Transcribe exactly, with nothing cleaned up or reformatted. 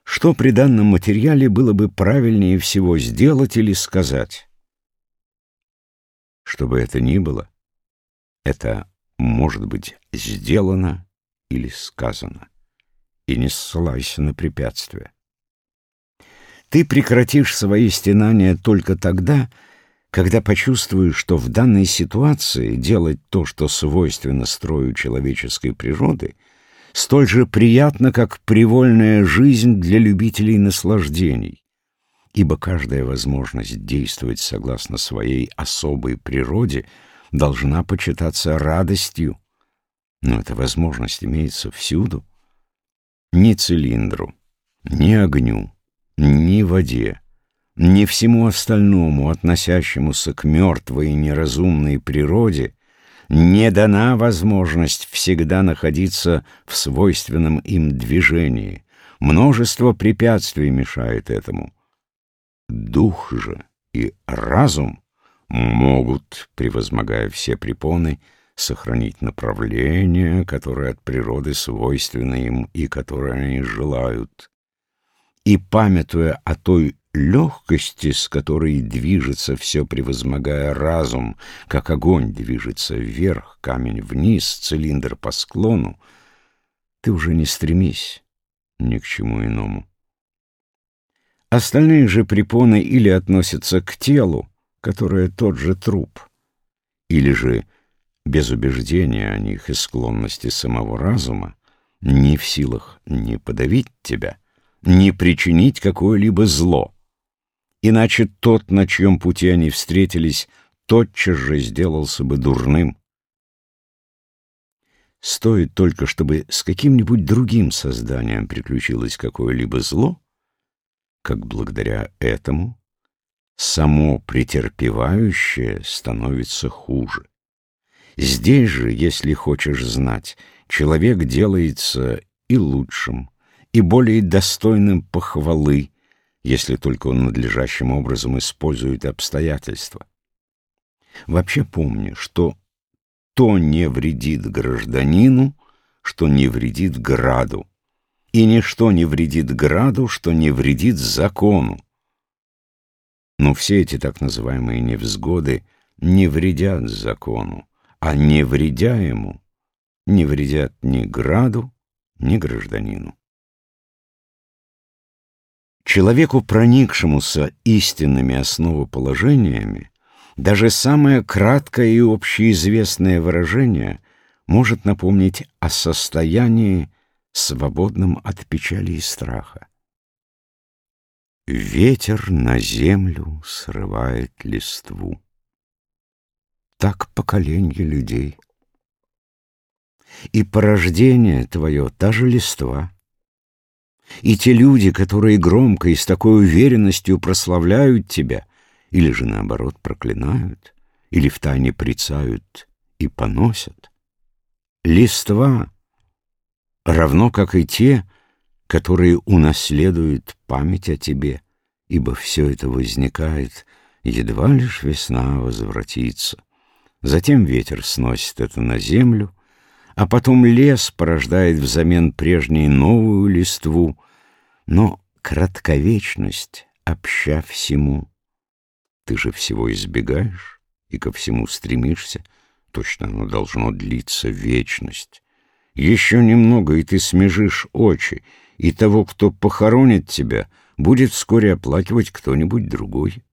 Что при данном материале было бы правильнее всего сделать или сказать? Что бы это ни было, это может быть сделано или сказано, и не ссылайся на препятствия. Ты прекратишь свои стенания только тогда, когда почувствуешь, что в данной ситуации делать то, что свойственно строю человеческой природы, столь же приятно, как привольная жизнь для любителей наслаждений, ибо каждая возможность действовать согласно своей особой природе должна почитаться радостью, но эта возможность имеется всюду. Ни цилиндру, ни огню, ни воде, ни всему остальному, относящемуся к мертвой и неразумной природе, не дана возможность всегда находиться в свойственном им движении. Множество препятствий мешает этому. Дух же и разум могут, превозмогая все препоны, сохранить направление, которое от природы свойственно им и которое они желают. И, памятуя о той легкости, с которой движется все, превозмогая разум, как огонь движется вверх, камень вниз, цилиндр по склону, ты уже не стремись ни к чему иному. Остальные же препоны или относятся к телу, которое тот же труп, или же, без убеждения о них и склонности самого разума, не в силах ни подавить тебя, ни причинить какое-либо зло. Иначе тот, на чьем пути они встретились, тотчас же сделался бы дурным. Стоит только, чтобы с каким-нибудь другим созданием приключилось какое-либо зло, как благодаря этому само претерпевающее становится хуже. Здесь же, если хочешь знать, человек делается и лучшим, и более достойным похвалы, если только он надлежащим образом использует обстоятельства. Вообще помни, что то не вредит гражданину, что не вредит граду, и ничто не вредит граду, что не вредит закону. Но все эти так называемые невзгоды не вредят закону, а не вредя ему, не вредят ни граду, ни гражданину. Человеку, проникшемуся истинными основоположениями, даже самое краткое и общеизвестное выражение может напомнить о состоянии, свободном от печали и страха. Ветер на землю срывает листву. Так поколенье людей. И порождение твое — та же листва. И те люди, которые громко и с такой уверенностью прославляют тебя, или же, наоборот, проклинают, или втайне порицают и поносят. Листва, равно как и те, которые унаследуют память о тебе, ибо все это возникает, едва лишь весна возвратится. Затем ветер сносит это на землю, а потом лес порождает взамен прежней новую листву, но кратковечность обща всему. Ты же всего избегаешь и ко всему стремишься, точно оно должно длиться вечность. Еще немного, и ты смежишь очи, и того, кто похоронит тебя, будет вскоре оплакивать кто-нибудь другой.